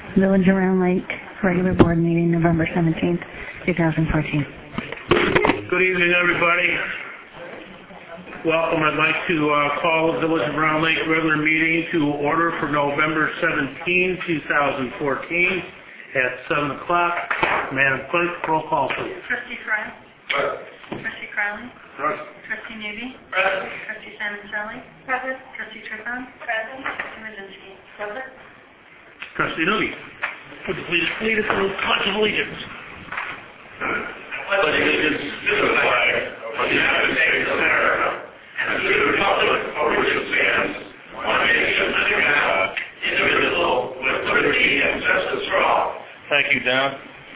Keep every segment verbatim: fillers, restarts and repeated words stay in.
Village of Round Lake, regular board meeting, November seventeenth, two thousand fourteen. Good evening, everybody. Welcome. I'd like to uh, call the Village of Round Lake regular meeting to order for November seventeenth, two thousand fourteen at seven o'clock. Madam Clerk, roll call, please. Trustee Fry. Present. Trustee Crowley. Present. Trustee Newby. Present. Trustee Simon Shelley. Present. Trustee Triffon. Present. Trustee Mazinski. Present. Trustee Newby, would you please lead us in the Pledge of Allegiance? I pledge allegiance to the flag of the United States of America and to the republic for which it stands, one nation under God, indivisible, with liberty and justice for all. Thank you, Don.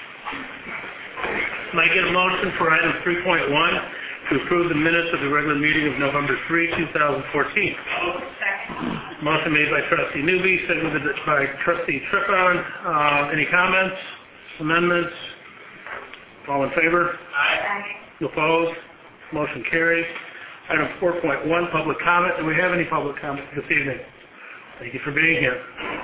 Can I get a motion for item three point one to approve the minutes of the regular meeting of November third, two thousand fourteen? Second. Motion made by Trustee Newby, seconded by Trustee Triffon. Uh, any comments, amendments? All in favor? Aye. Opposed? Motion carries. Item four point one, public comment. Do we have any public comment this evening? Thank you for being here.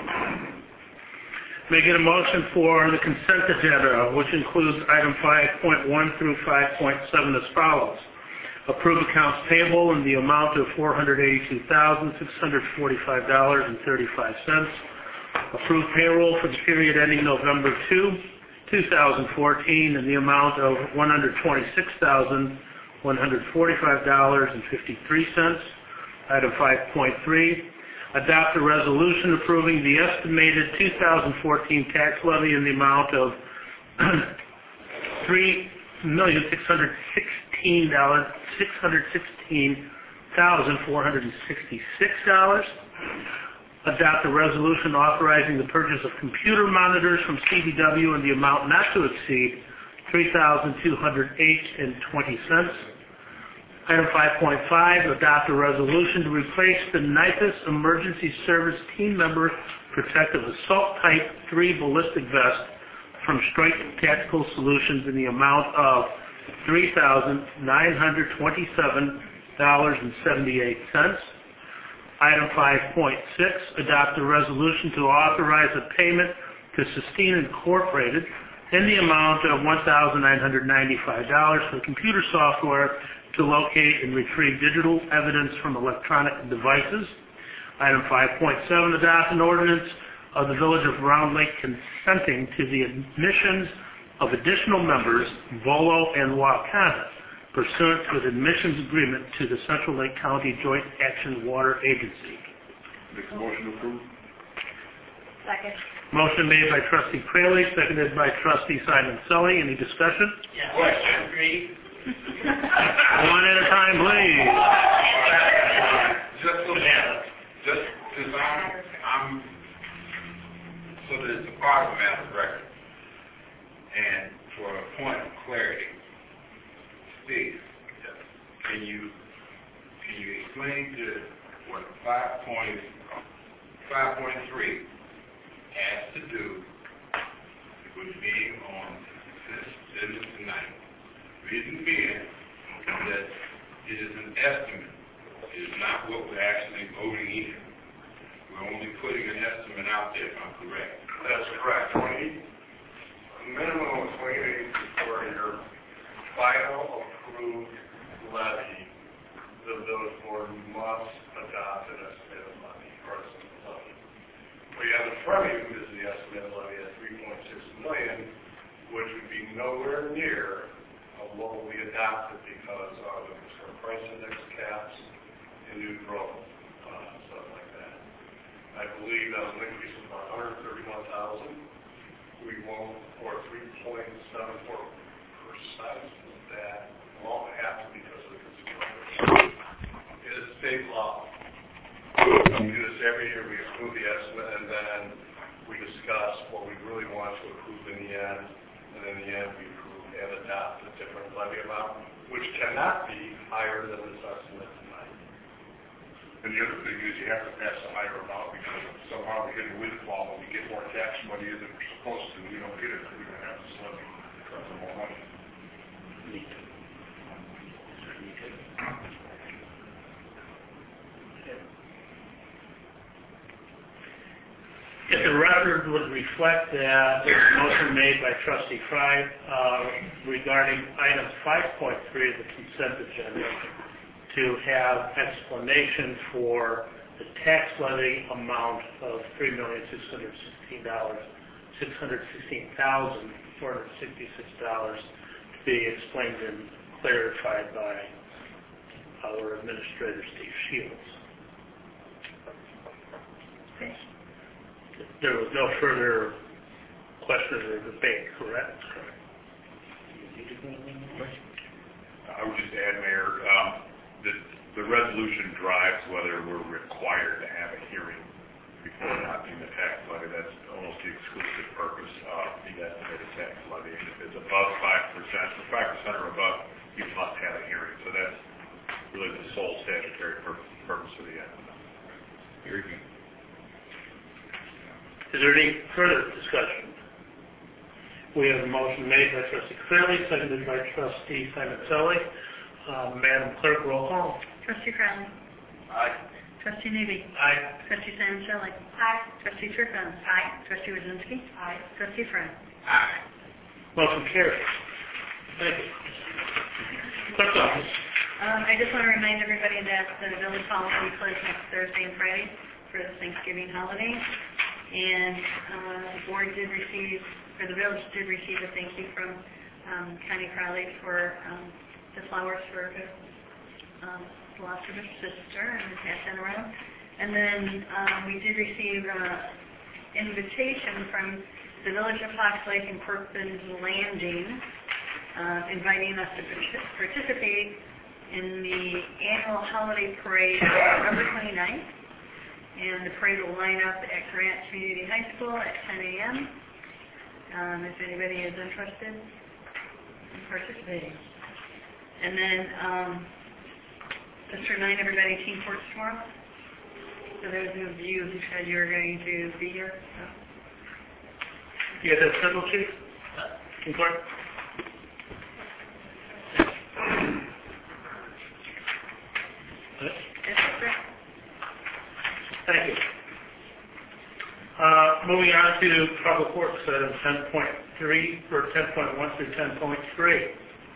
May I get a motion for the consent agenda, which includes item five point one through five point seven as follows. Approve accounts payable in the amount of four hundred eighty-two thousand, six hundred forty-five dollars and thirty-five cents. Approve payroll for the period ending November second, two thousand fourteen in the amount of one hundred twenty-six thousand, one hundred forty-five dollars and fifty-three cents. Item five point three. Adopt a resolution approving the estimated two thousand fourteen tax levy in the amount of three million six hundred sixteen thousand four hundred sixty-six dollars. Adopt a resolution authorizing the purchase of computer monitors from C D W in the amount not to exceed three thousand two hundred eight dollars and twenty cents. Item five point five, adopt a resolution to replace the NIPUS Emergency Service Team Member Protective Assault Type three Ballistic Vest from Strike Tactical Solutions in the amount of three thousand nine hundred twenty-seven dollars and seventy-eight cents. Item five point six, adopt a resolution to authorize a payment to Sistine Incorporated in the amount of one thousand nine hundred ninety-five dollars for computer software to locate and retrieve digital evidence from electronic devices. Item five point seven, adopt an ordinance of the Village of Round Lake consenting to the admissions of additional members, Volo and Wakanda, pursuant to an admissions agreement to the Central Lake County Joint Action Water Agency. Make a motion to approve. Second. Motion made by Trustee Crayley, seconded by Trustee Simon Sully. Any discussion? Yes. Question. Agree. One at a time, please. Just so that, just because I'm, I'm, so that it's a part of the matter record, and for a point of clarity, Steve, can you, can you explain to what five point, five point three has to do with being on this agenda tonight? Reason being that it is an estimate. It is not what we're actually voting in. We're only putting an estimate out there, if I'm correct. That's correct. The minimum of twenty days before your final approved levy, the village board must adopt an estimated levy or a simple levy. What you have in front of you is the estimated levy at three point six million dollars, which would be nowhere near of what we adopted because of the consumer price index caps and new growth, uh, stuff like that. I believe that was an increase of about one hundred thirty-one thousand. We won't, or three point seven four percent of that won't happen because of the consumer price. It is state law. We do this every year. We approve the estimate and then we discuss what we really want to approve in the end, and in the end we approve and adopt a different levy amount, which cannot be higher than this estimate tonight. And the other thing is you have to pass a higher amount because somehow we get a windfall and we get more tax money than we're supposed to. We don't get it, we're going to have this levy because of more money. If the rest record would reflect that there was a motion made by trustee Fry uh, regarding item five point three of the consent agenda to have explanation for the tax levy amount of three million six hundred sixteen thousand six hundred sixteen thousand four hundred sixty-six dollars to be explained and clarified by our administrator, Steve Shields. Okay. There was no further question or debate, correct? I would just add, Mayor, um, that the resolution drives whether we're required to have a hearing before adopting the tax levy. That's almost the exclusive purpose of the estimated tax levy. And if it's above five percent, or five percent or above, you must have a hearing. So that's really the sole statutory pur- purpose of the estimate. Very good. Is there any further discussion? We have a motion made by trustee Clearly, seconded by trustee Simoncelli. Uh, Madam Clerk, roll call. Trustee Crowley. Aye. Trustee Newby. Aye. Trustee Simoncelli. Aye. Trustee Trifon. Aye. Trustee Wazinski. Aye. Trustee Fry. Aye. Motion carries. Thank you. Clerk's office. Um, I just want to remind everybody that the village hall will be closed next Thursday and Friday for the Thanksgiving holiday. And uh, the board did receive, or the village did receive a thank you from um, Connie Crowley for um, the flowers for um, the loss of her sister and pass that around. And then um, we did receive an invitation from the Village of Fox Lake and Kirkland's Landing uh, inviting us to participate in the annual holiday parade on November twenty-ninth. And the parade will line up at Grant Community High School at ten a.m. Um, if anybody is interested in participating. And then, um, just to remind everybody, team sports tomorrow. So those of you who said you were going to be here. So. You have that schedule, Chief? Team clerk? Thank you. Uh, moving on to Public Works, item ten point three, or ten point one through ten point three.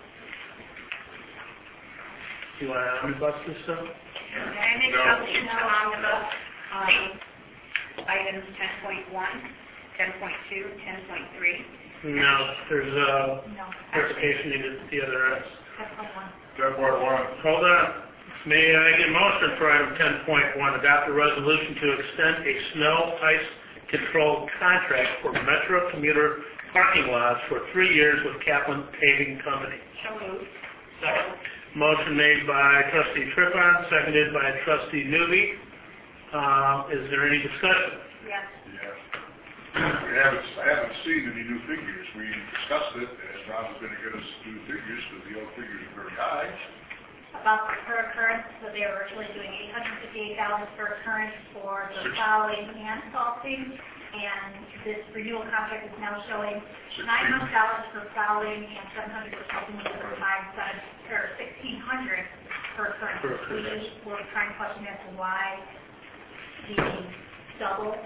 Do you want to omnibus this stuff? May I make a motion to omnibus um, items ten point one, ten point two, ten point three? No, there's a No. clarification needed at the other ends. ten point one. ten point one. Hold on. May I get motion for item ten point one, adopt a resolution to extend a snow ice control contract for Metro commuter parking lots for three years with Kaplan Paving Company. So moved. Second. Motion made by trustee Trifon, seconded by trustee Newby. Uh, is there any discussion? Yes. Yes. We haven't, I haven't seen any new figures. We discussed it, and Ron was going to get us new figures because the old figures are very high. About the per occurrence, so they were originally doing eight hundred fifty-eight dollars per occurrence for the Six. plowing and salting, and this renewal contract is now showing nine hundred dollars for plowing and seven hundred dollars for salting, which is a five cent, or sixteen hundred dollars per occurrence. Per occurrence. We were trying to question as to why the double.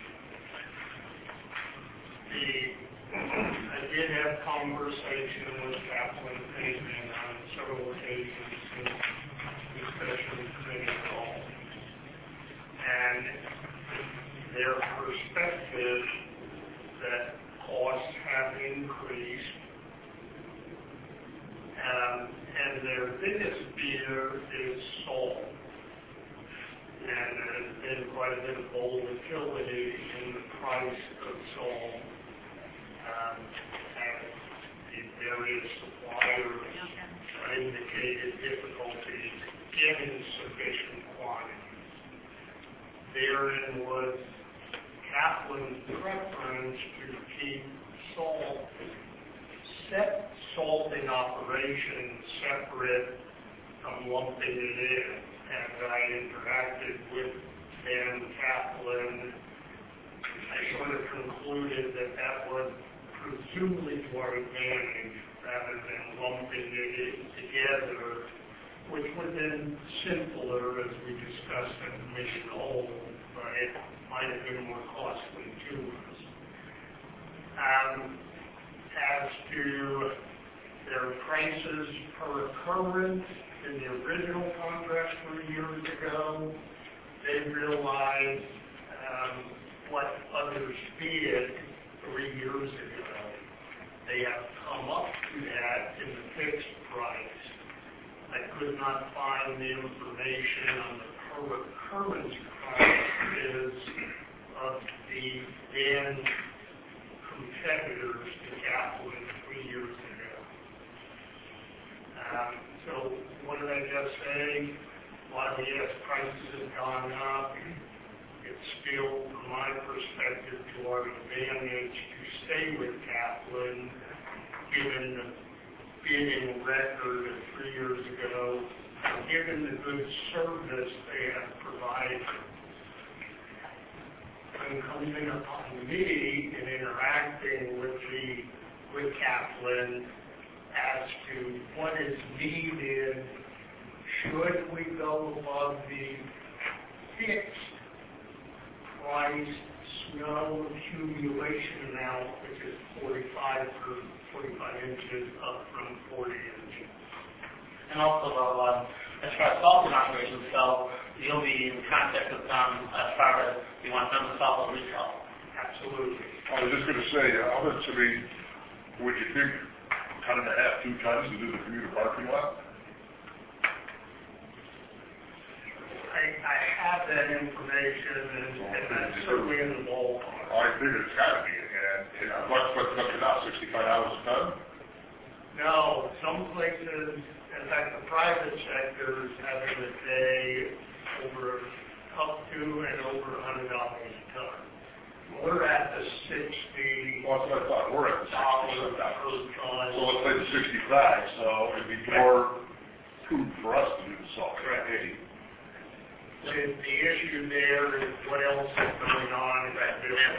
The, I did have conversation with Kaplan Paving on several occasions, especially committee calls, and their perspective that costs have increased, um, and their biggest fear is salt. And there's been quite a bit of volatility in the price of salt. Um, and the various suppliers indicated difficulties getting sufficient quantities. Therein was Kaplan's preference to keep salt, set salting operations separate from lumping it in. And I interacted with Dan Kaplan. I sort of concluded that that was presumably to our advantage rather than lumping it in together, which would have been simpler as we discussed at the mission whole, but it might have been more costly to us. Um, as to their prices per occurrence in the original contract three years ago, they realized um, what others did three years ago. They have come up to that in the fixed price. I could not find the information on the per occurrence prices of the then competitors to Kaplan three years ago. Um, so what did I just say? While yes, prices have gone up, it's still, from my perspective, to our advantage to stay with Kaplan, given the bidding record of three years ago, given the good service they have provided. Incumbent upon me in interacting with the with Kaplan as to what is needed. Should we go above the fixed price snow accumulation amount, which is forty-five for forty-five inches, up from forty inches? And also, uh, as far as salting operations go, you'll be in contact with them as far as you want them to salt or resalt. Absolutely. I was just going to say, uh, how much, I mean, would you think ton and a half, two tons to do the commuter parking lot? I, I have that information, and, and that's certainly in the ballpark. I figured it's got to be, and, and uh, what's, what's up to now, sixty-five dollars a ton? No, some places, in fact, the private sector is having a day over up to and over a hundred dollars a ton. We're at the sixty. Well, that's what I thought, we're at the dollars sixty. per ton. So let's say the sixty-five, so it'd be more food for us to do the salt. Correct. eighty. The, the issue there is what else is going on in that business.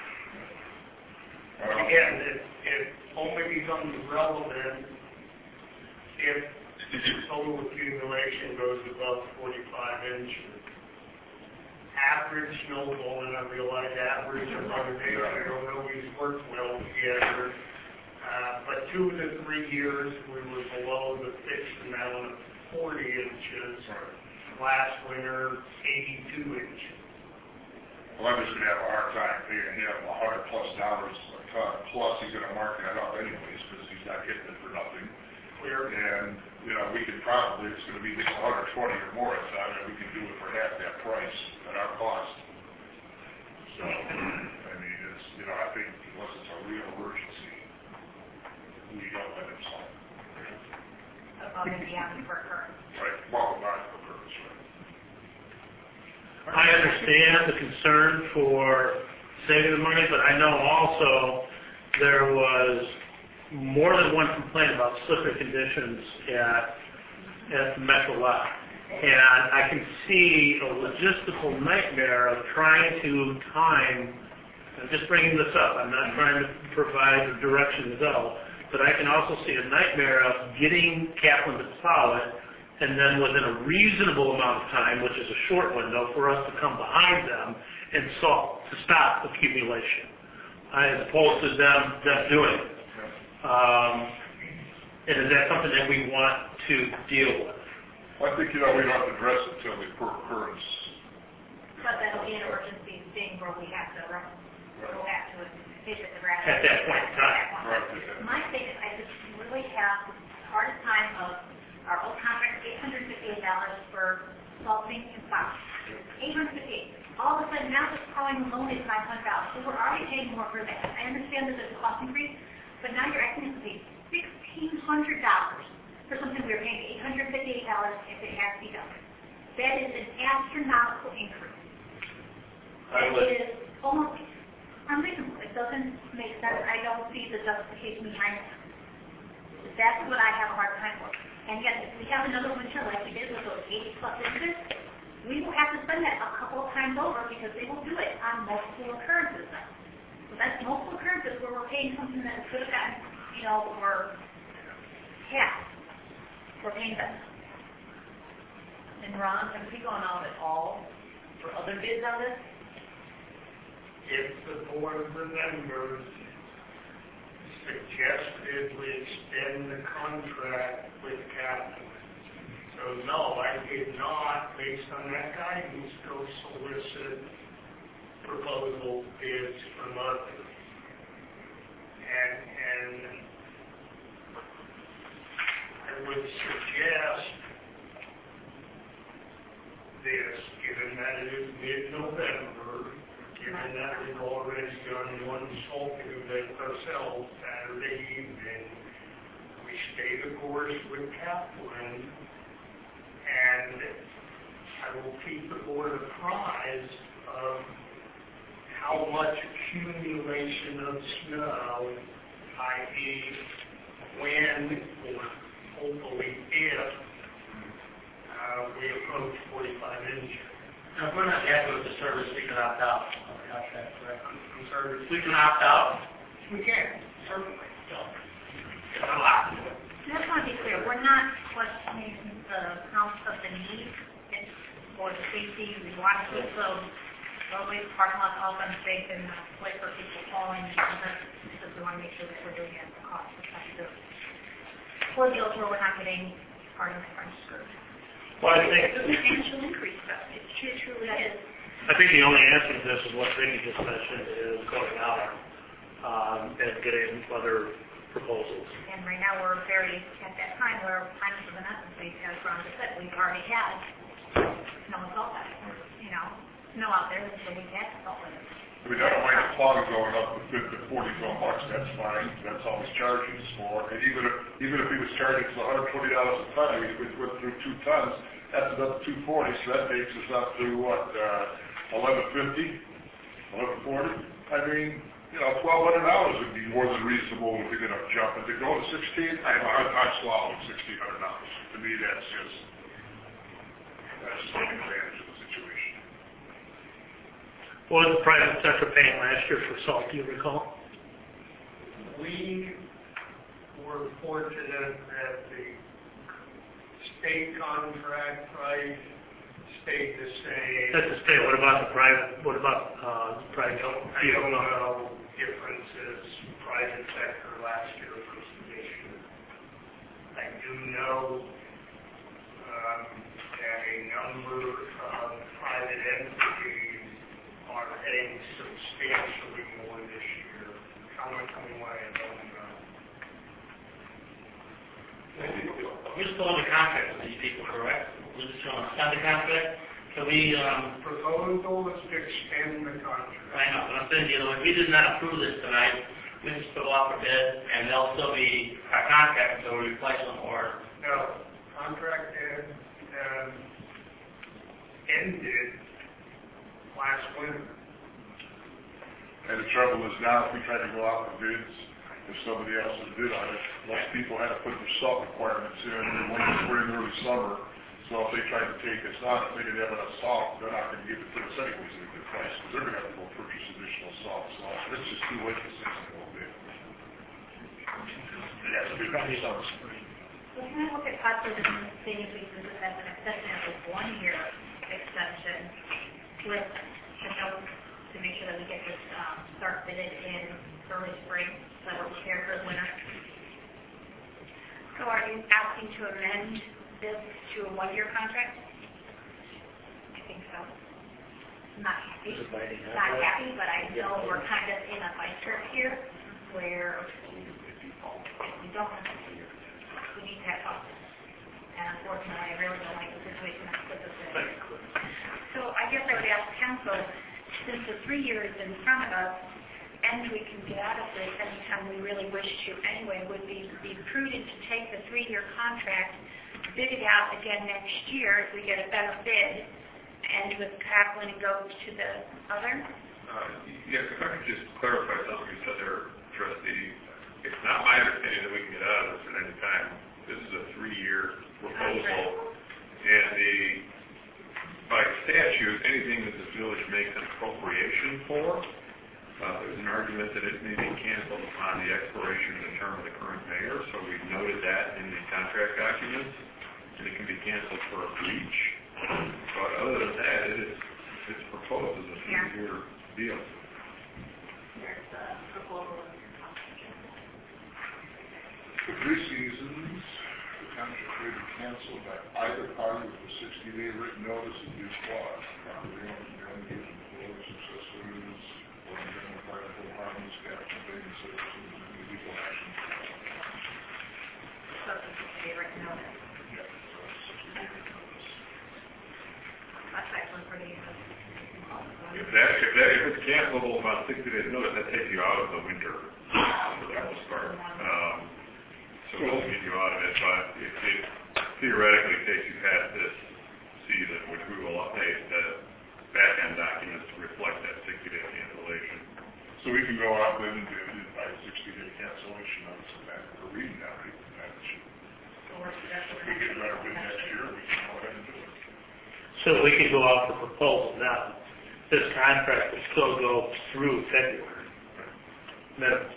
Again, it, it only becomes relevant if total accumulation goes above forty-five inches. Average snowfall, and I realize average of other days, I don't always work well together, uh, but two to three years we were below the fixed amount of forty inches. Last winter, eighty-two inches. Well, I'm just going to have a hard time paying him a hundred plus dollars a ton, plus he's going to mark that up anyways, because he's not getting it for nothing. Clear. And, you know, we could probably, it's going to be just one hundred twenty or more a ton, and we can do it for half that price at our cost. So, I mean, it's, you know, I think unless it's a real emergency, we don't let him sell. Above and beyond per occurrence. Right, well, not for purpose, right? I understand the concern for saving the money, but I know also there was more than one complaint about slippery conditions at, at the Metro Lot. And I can see a logistical nightmare of trying to time, I'm just bringing this up, I'm not trying to provide the direction to go, but I can also see a nightmare of getting Kaplan to plow it, and then within a reasonable amount of time, which is a short window, for us to come behind them and salt to stop accumulation, as opposed to them, them doing it. Um, and is that something that we want to deal with? I think, you know, we don't have to address it until the per occurrence. But that'll be an emergency thing where we have to run, go back to it, hit it the rapid. At that point in time. Right. My thing is, I just really have the hardest time of our old contract, eight hundred fifty-eight dollars for salting and plowing. eight hundred fifty-eight dollars. All of a sudden, now the plowing alone is five hundred dollars. So we're already paying more for that. I understand that there's a cost increase, but now you're asking us to pay sixteen hundred dollars for something we were paying eight hundred fifty-eight dollars if it has to be done. That is an astronomical increase. I And would- it is almost unreasonable. It doesn't make sense. I don't see the justification behind it. That's what I have a hard time with. And yet, if we have another winter like we did with those eighty plus inches, we will have to spend that a couple of times over because they will do it on multiple occurrences now. So that's multiple occurrences where we're paying something that we could have gotten, you know, for half. We're paying that. And Ron, have we gone out at all for other bids on this? If the board remembers, suggested we extend the contract with Kaplan. So no, I did not, based on that guidance, go solicit proposal bids from others. And, and I would suggest this, given that it is mid-November, given that we've already done one salting event ourselves Saturday evening, we stay the course with Kaplan, and I will keep the board apprised of how much accumulation of snow, that is when, or hopefully if, uh, we approach forty-five inches. Now, if we're not happy with the service, we can opt out. Okay, correct. I'm sorry, We can opt out. we can, certainly. It's a lot. I just want to be clear, we're not questioning the count of the need, it's for the safety, we want to close roadways, parking lots, all unsafe, and a place for people falling, because we want to make sure that we're doing it cost effective. For deals where we're not getting part of the front skirt. Well, I think, Substantial increase, though, it tru- truly is. I think the only answer to this is what Vicki just mentioned, is going out um, and getting other proposals. And right now, we're very, at that time, where time is of an essence, we, as Ron just said, we've already had snow and salt out, you know, snow out there, so we've had salt with it. I mean, I don't mind the plowing going up to fifty, forty some bucks, that's fine, that's all he's charging us for. And even if, even if he was charging us one hundred twenty dollars a ton, we we went through two tons, that's another two forty, so that takes us up to what, uh, eleven fifty, eleven forty? I mean, you know, twelve hundred dollars would be more than reasonable if you're gonna jump. And to go to sixteen, I have a hard time swallowing sixteen hundred dollars. To me, that's just, that's just taking advantage of the situation. What was the private sector paying last year for salt, do you recall? We were fortunate that the state contract price stayed the same. That's the state, what about the private, what about, uh, private? I don't know differences private sector last year versus this year. I do know um, that a number of private entities are paying substantially more this year. How much more, I don't know. We're still under contract with these people, correct? We're still under contract? So we, um, Proposal is to extend the contract. I know, but I'm saying, you know, if we did not approve this tonight, we just put off a bid, and they'll still be our contract until we replace them, or... No, contract ed, um, ended last winter. And the trouble is now, if we try to go out for bids, if somebody else would bid on it, most people had to put their salt requirements in, and when it's spring, early summer, so if they tried to take us on, if they didn't have enough salt, they're not gonna give it to us anyways at a good price, because they're gonna have to go purchase additional salt, so let's just see what the system will be. Yes, we probably saw the spring. So can I look at possibly doing the same if we do this as an extension of a one-year extension with the note to make sure that we get this, um, start fitted in early spring, so that we're prepared for the winter? So are you asking to amend this to a one-year contract? I think so. I'm not happy, Is it binding not contract? happy, but I know we're kind of in a vice grip here where we don't, we need to have fun. And unfortunately, I really don't like the situation that puts us in. So I guess I would ask council, since the three years in front of us, and we can get out of this anytime we really wish to anyway, would be, be prudent to take the three-year contract, bid it out again next year if we get a better bid, and with Kaplan and go to the other? Uh, Yes, if I could just clarify something you said there, trustee. It's not my understanding that we can get out of this at any time. This is a three-year proposal, and the, by statute, anything that the village makes an appropriation for, uh, there's an argument that it may be canceled upon the expiration of the term of the current mayor, so we've noted that in the contract documents, and it can be canceled for a breach. But other than that, it is, it's proposed as a three-year deal. There's a proposal in the contract. For three seasons, the contract may be canceled by either party with a sixty-day written notice of due clause. Property owners, managers, employees, successors, or indemnified for harmless staff, invading citizens, and legal action. So it's a sixty-day written notice. Yeah, so it's sixty-day written notice. That's actually pretty good. If that, if that, if it's cancelable about sixty days notice, that takes you out of the winter for the most part. Um, so it'll get you out of it, but it, it theoretically takes you past this season, which we will update the back-end documents to reflect that sixty day cancellation. So we can go out with and do by sixty-day cancellation notice of that. We're reading that, right? That should, if we get better bid next year, we can go ahead and do it. So we could go out for proposal now. This contract will still go through February, minimum.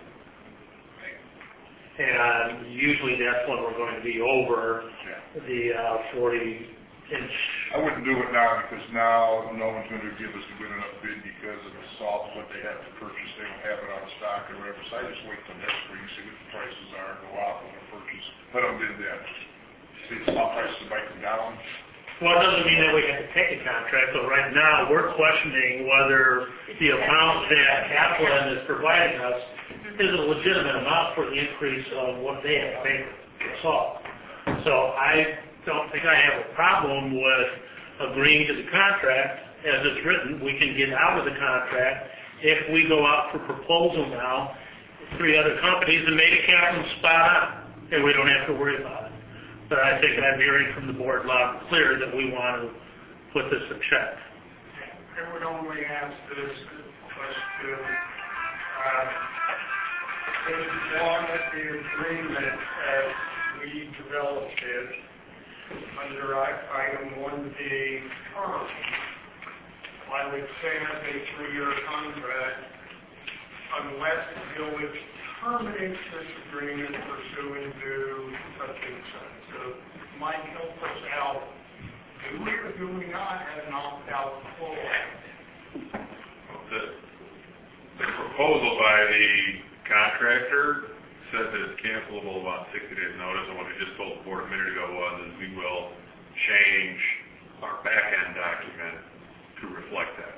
And usually that's when we're going to be over Yeah. the uh, forty inch. I wouldn't do it now because now no one's going to give us a good enough bid because of the salt, what they have to purchase. They don't have it on stock or whatever. So I just wait till next spring, see what the prices are, go out and purchase. Let them bid that. See if salt prices might come down. Well, it doesn't mean that we have to take a contract, but right now we're questioning whether the amount that Kaplan is providing us is a legitimate amount for the increase of what they have paid for salt. So I don't think I have a problem with agreeing to the contract as it's written. We can get out of the contract if we go out for proposal now, three other companies, and maybe Kaplan's spot on, and we don't have to worry about it. But I think I'm hearing from the board loud and clear that we want to put this in check. I would only ask this question, uh, as long as the agreement as we developed it under item one D term, while it says a three-year contract, unless the village terminates this agreement pursuant to such and such. So might help us out. Do we or do we not have an opt-out clause? The, the proposal by the contractor says that it's cancelable about sixty days notice, and what I just told the board a minute ago was is we will change our back-end document to reflect that.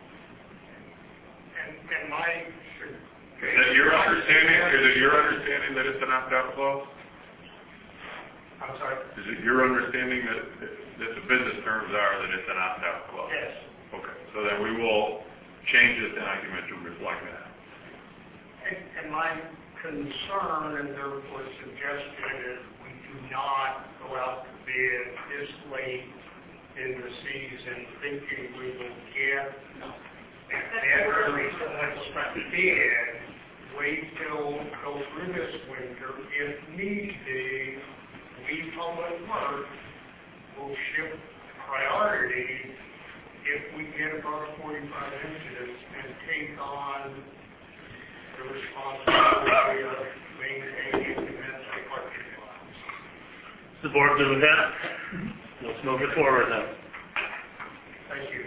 And, and my... Is it your understanding, is it your understanding that it's an opt-out clause? I'm sorry? Is it your understanding that, that the business terms are that it's an opt-out clause? Yes. Okay, so then we will change this document to reflect that. And, and my concern, and therefore suggestion, is we do not go out to bid this late in the season thinking we will get better results bid. Wait till go through this winter. If need be, we public works will shift priority if we get above forty-five inches and take on the responsibility of maintaining domestic parking lots. Is the board good with that? Let's move it forward then. Thank you.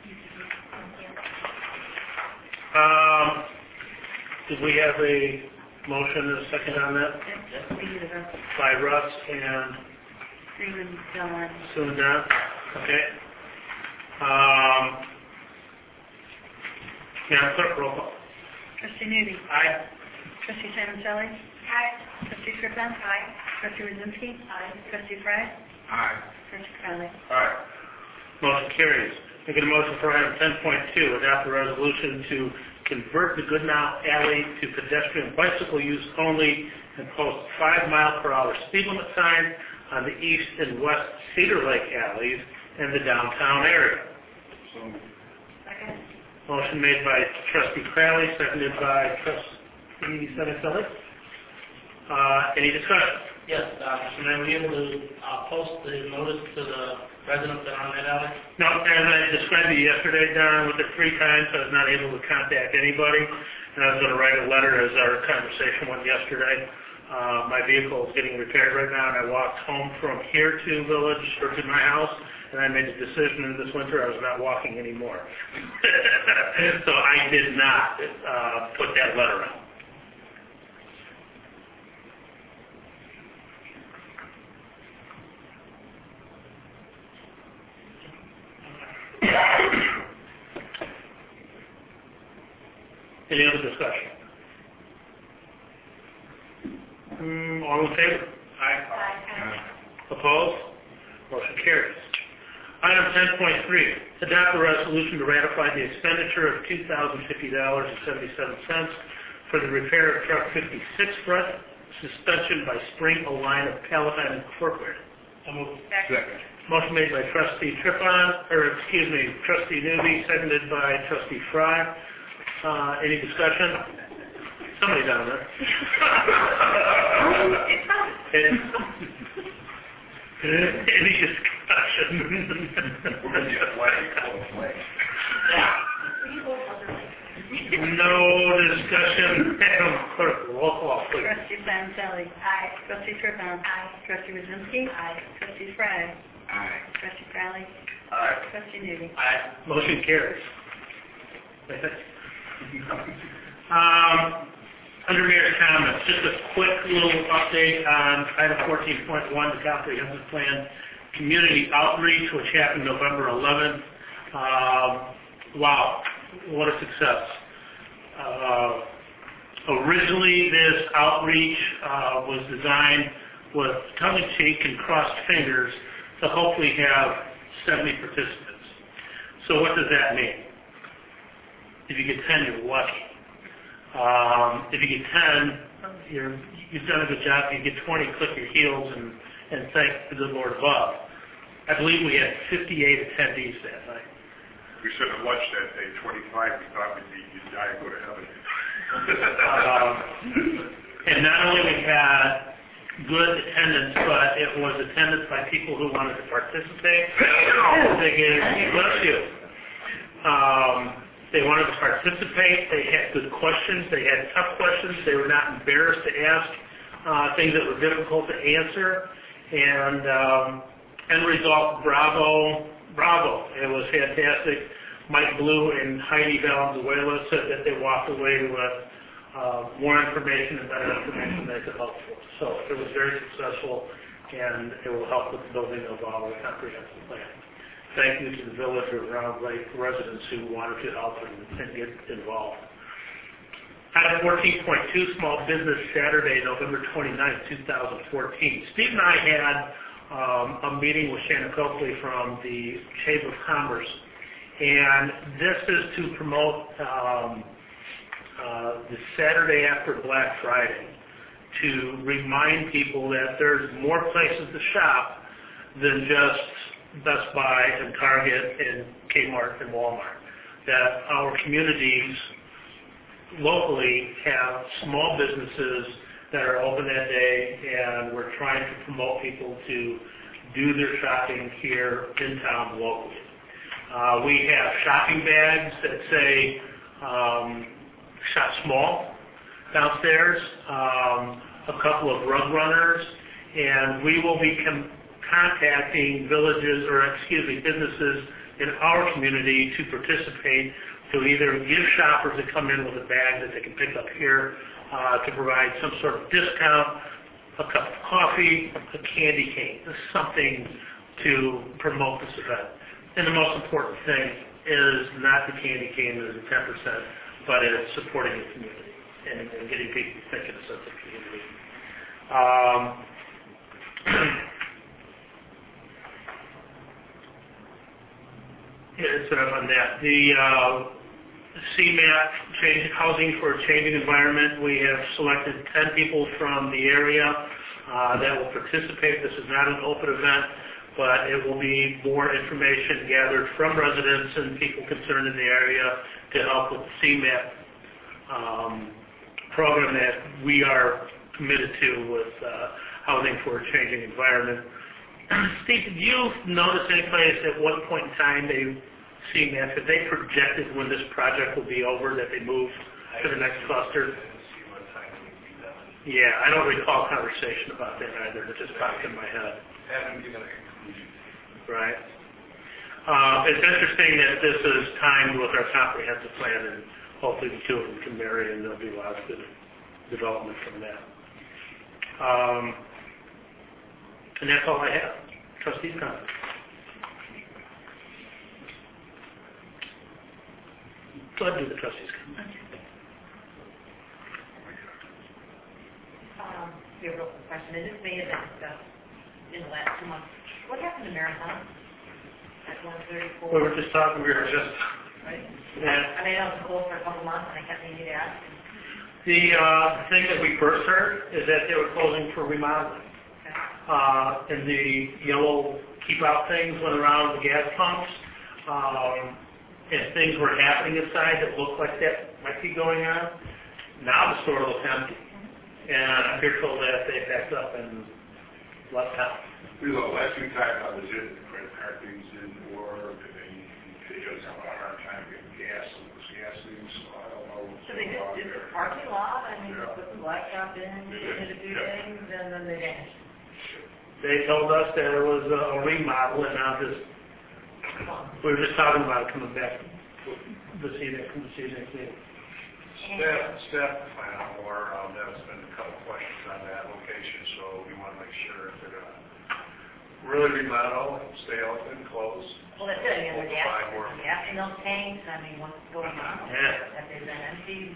Um, did we have a motion and a second on that? Yes, we need a vote. By Russ and Freeman, Dillon. Sue and Don? Okay. Um, yeah, clerk, roll call. Trustee Newby. Aye. Trustee Simoncelli. Aye. Trustee Strickland. Aye. Trustee Rosensky. Aye. Trustee Fry. Aye. Trustee Crowley. All right. Motion carries. Making a motion for item ten point two, adopt a resolution to convert the Goodnow Alley to pedestrian bicycle use only and post five mile per hour speed limit signs on the east and west Cedar Lake alleys in the downtown area. So, Second. Motion made by Trustee Crowley, seconded by Trustee Simoncelli. Uh, any discussion? Yes, uh, Mister Mayor, were you able to uh, post the notice to the residents that are on that alley? No, as I described to you yesterday, Don, with the three times I was not able to contact anybody, and I was going to write a letter as our conversation went yesterday. Uh, my vehicle is getting repaired right now, and I walked home from here to Village, or to my house, and I made a decision in this winter I was not walking anymore. So I did not uh, put that letter out. Any other discussion? Mm, all in favor? Aye. Aye. Opposed? Motion carries. Item ten point three, adopt a resolution to ratify the expenditure of two thousand fifty dollars and seventy-seven cents for the repair of truck fifty-six front suspension by Spring Align of Palatine Incorporated. Second. Motion made by trustee Trippon, or excuse me, trustee Newby, seconded by trustee Fry. Uh, any discussion? Somebody down there. Any, any discussion? No discussion. Madam Clerk, roll call, please. Trustee Fontelli. Aye. Trustee Trippon. Aye. Trustee Rosensky. Aye. Trustee Fry. Aye. Trustee Crowley. Aye. Trustee Newby. Aye. Motion carries. Um, under Mayor's comments, just a quick little update on item fourteen point one, the comprehensive plan community outreach, which happened November eleventh. Um, wow, what a success. Uh, originally, this outreach uh, was designed with tongue-in-cheek and crossed fingers to hopefully have seventy participants. So what does that mean? If you get ten, you're lucky. Um, if you get ten, you're, you've done a good job. If you get twenty, click your heels and, and thank the good Lord above. I believe we had fifty-eight attendees that night. We should have lunch that day, twenty-five, we thought we'd be, you'd die and go to heaven. um, and not only we had good attendance, but it was attendance by people who wanted to participate. They gave, bless you. Um, they wanted to participate. They had good questions. They had tough questions. They were not embarrassed to ask uh, things that were difficult to answer. And um, end result, bravo, bravo. It was fantastic. Mike Blue and Heidi Valenzuela said that they walked away with uh, more information and better information they could help for. So it was very successful, and it will help with the building of our comprehensive plan. Thank you to the village of Round Lake residents who wanted to help and, and get involved. Item fourteen point two, Small Business Saturday, November twenty-ninth, two thousand fourteen. Steve and I had um, a meeting with Shannon Coakley from the Chamber of Commerce, and this is to promote um, uh, the Saturday after Black Friday, to remind people that there's more places to shop than just Best Buy and Target and Kmart and Walmart. That our communities locally have small businesses that are open that day, and we're trying to promote people to do their shopping here in town locally. Uh, we have shopping bags that say um, shop small downstairs, um, a couple of rug runners, and we will be com- contacting villages, or excuse me, businesses in our community to participate, to either give shoppers that come in with a bag that they can pick up here, uh, to provide some sort of discount, a cup of coffee, a candy cane, something to promote this event. And the most important thing is not the candy cane that is a ten percent, but it's supporting the community and, and getting people thinking of the community. Um, yeah, sort of on that. The uh, C MAP, change, Housing for a Changing Environment, we have selected ten people from the area uh, that will participate. This is not an open event, but it will be more information gathered from residents and people concerned in the area to help with the C MAP um, program that we are committed to with uh, Housing for a Changing Environment. Steve, did you notice any place at one point in time they C MAP, that they projected when this project will be over, that they move to the next cluster? Yeah, I don't recall conversation about that either. It just popped in my head. Haven't given a conclusion. Right. Uh, it's interesting that this is timed with our comprehensive plan, and hopefully the two of them can marry, and there'll be a lot of good development from that. Um, and that's all I have. Trustees' comments. Go ahead and do the trustees' comments. be a real quick question. It just may have been discussed in the last two months. What happened to Marathon at one thirty-four? We were just talking, we were just, Right? yeah. I mean, I was closed for a couple months, and I kept meaning to ask. The uh, thing that we first heard is that they were closing for remodeling. Okay. Uh, and the yellow keep-out things went around the gas pumps. Um, and things were happening inside that looked like that might be going on. Now the store looks empty. And we're told that they packed up and left town. You know, last few times I was in, the credit card things didn't work, and then they just have a hard time getting gas, and those gas things, so I don't know what's So they going just on did the there. parking lot, I mean, Yeah. put the blacktop in, did a few Yeah. things, and then they vanished. They told us that it was a remodel, and now just, we were just talking about it coming back this evening, from this evening's meeting. Staff, staff plan on more, um, there's been a couple questions on that location, so we want to make sure if they're gonna really remodel, stay open, close. Well, that's it, I mean, the gas, Five more. the gas in those tanks, I mean, what's going on? Yeah. Have they been empty?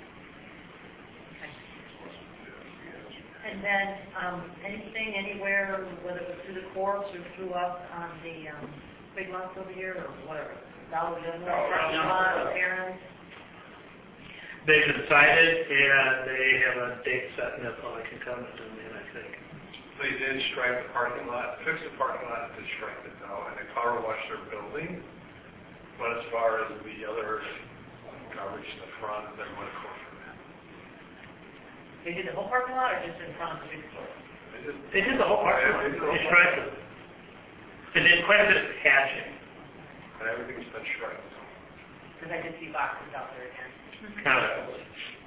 And then, um, anything, anywhere, whether it was through the courts or through us on the, um, big lots over here, or whatever, Dollar General, Dollar parking General. lot, parents? They've decided, and they have a date set, and that's all I can comment on, and I think. They did strike the parking lot, fix the parking lot, did strike it though, and the car wash they're building. But as far as the other coverage in the front, they're going to court for that. They did the whole parking lot, or just in front of the big store? They did, They did the whole parking lot, Yeah, they did the whole they striped it. They did quite a bit of patching, and everything's been striked. Because I did see boxes out there again. constantly.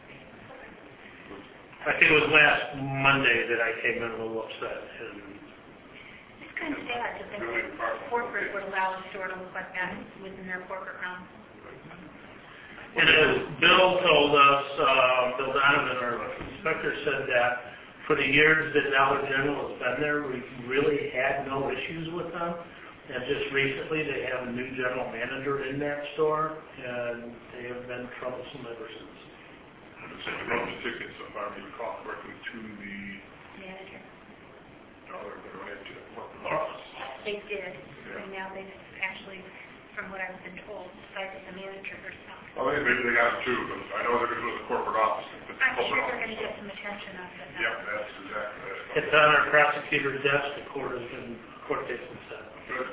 I think it was last Monday that I came in a little upset, and It's kind of sad to think that corporate would allow a store to look like that within their corporate realm. And as Bill told us, uh, Bill Donovan, our inspector, said that for the years that Dollar General has been there, we've really had no issues with them. And just recently, they have a new general manager in that store, and they have been troublesome ever since. So they wrote the tickets, if I recall correctly, to the Manager. dollar, but right to the corporate office. They did, and now they've actually, from what I've been told, cited the manager herself. Oh, yeah, maybe they got it too, but I know they're going to go to the corporate office. but the I'm sure corporate they're office- going to get some attention out of it. Yep, that's exactly it. It's on our prosecutor's desk, the court has been, court date's been set. Good.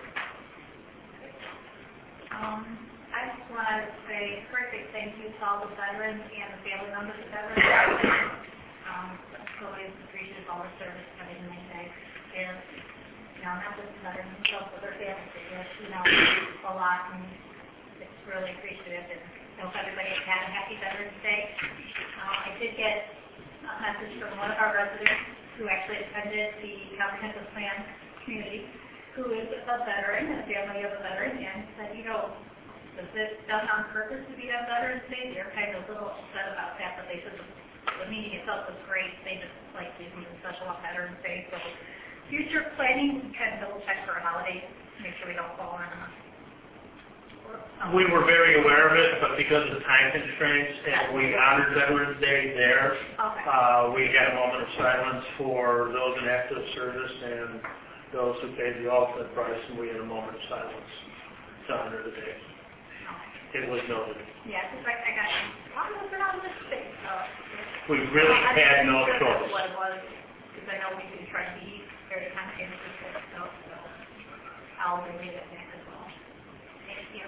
Um, I just want to say a perfect thank you to all the veterans and the family members of veterans. Um, so I appreciate all the service and everything they say. And, you know, not just the veterans themselves, but their families, they just, you know, a lot, and it's really appreciative. And I hope everybody has had a happy Veterans Day. Uh, I did get a message from one of our residents who actually attended the comprehensive plan community, who is a veteran, a family of a veteran, and said, you know, was this done on purpose to be on Veterans Day? They're kind of a little upset about that, but they said the, the meeting itself was great. They just like to do something special on Veterans Day. So future planning, kind of double check for a holiday, make sure we don't fall on a... We were very aware of it, but because of the time constraints, and we honored Veterans Day there, Okay. uh, we had a moment of silence for those in active service and those who paid the ultimate price, and we had a moment of silence to honor the day. It was noted. Yeah, because I, I got, why was it on this thing? So, We really I had didn't no know choice. what it was, because I know we can try to be very kind of interested, so, so I'll relay it back as well. Thank you.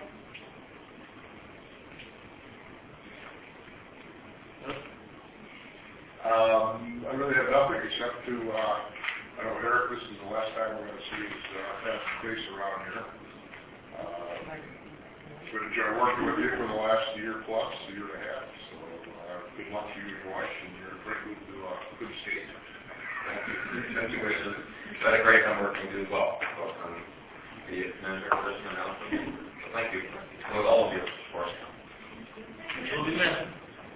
Um, I really have nothing except to, uh, I know Eric, this is the last time we're going to see his, uh, have face around here. Uh, But enjoy working with you for the last year plus, a year and a half, so, uh, good luck to you and your wife, and you're great with the, uh, good state. Thank you. Thank you, Commissioner. You've had a great time working with you as well, both on the manager position and also. So thank you. And with all of you, of course. Will be missed.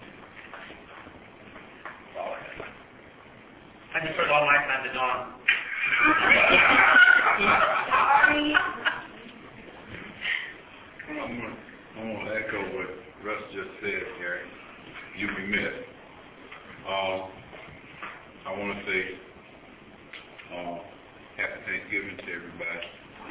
I just took all my time to Dawn. Sorry. I'm gonna, I'm gonna echo what Russ just said, Gary. You'll be missed. Um, I want to say uh, happy Thanksgiving to everybody.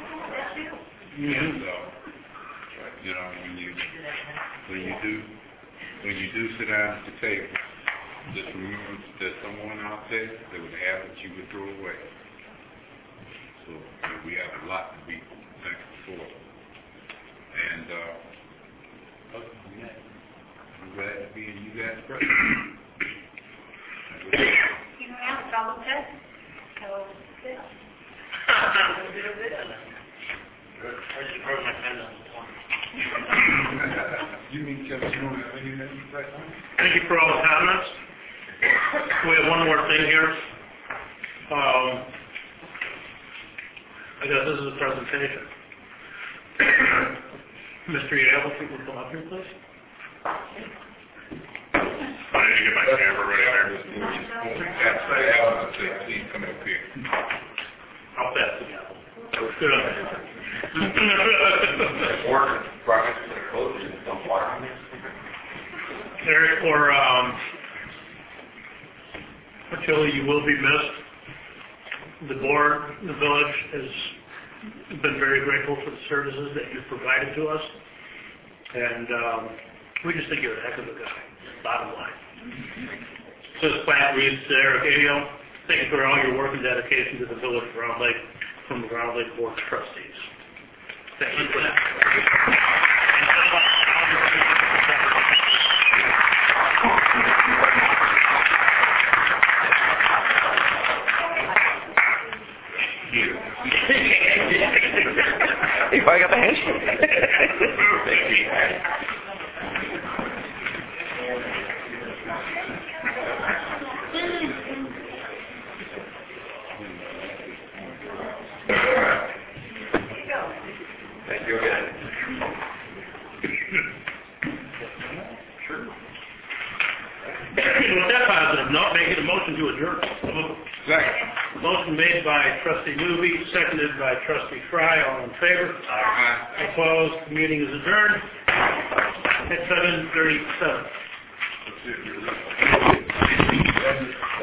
And, uh, you know, when you when you do when you do sit down at the table, just remember there's someone out there that would have what you would throw away. So we have a lot to be thankful for. And uh, other than that, I'm glad to be in you guys' presence. You know, I'm double check. So, yeah. I just broke my pen on the corner. You mean Kevin, you don't have anything right now? Thank you for all the comments. We have one more thing here. Um, I guess this is a presentation. Mister Yale, if you would come up here, please. I need to get my camera ready there. That's right, Alan, I say, please come up here. I'll pass the gavel. Good. Or, Brian, close and some water on there. Eric, or um, Chili, you will be missed. The board, the village has been very grateful for the services that you've provided to us, and um, we just think you're a heck of a guy, bottom line. So this plaque reads to Eric Ayo, thank you for all your work and dedication to the village of Round Lake from the Round Lake Board of Trustees. Thank you for that. Hey, I got the handshake. Thank you. Thank you again. Sure. With that positive note, make it a motion to adjourn. Second. Motion made by Trustee Newby, seconded by Trustee Fry. All in favor? Aye. Opposed? The meeting is adjourned at seven thirty-seven. That's it.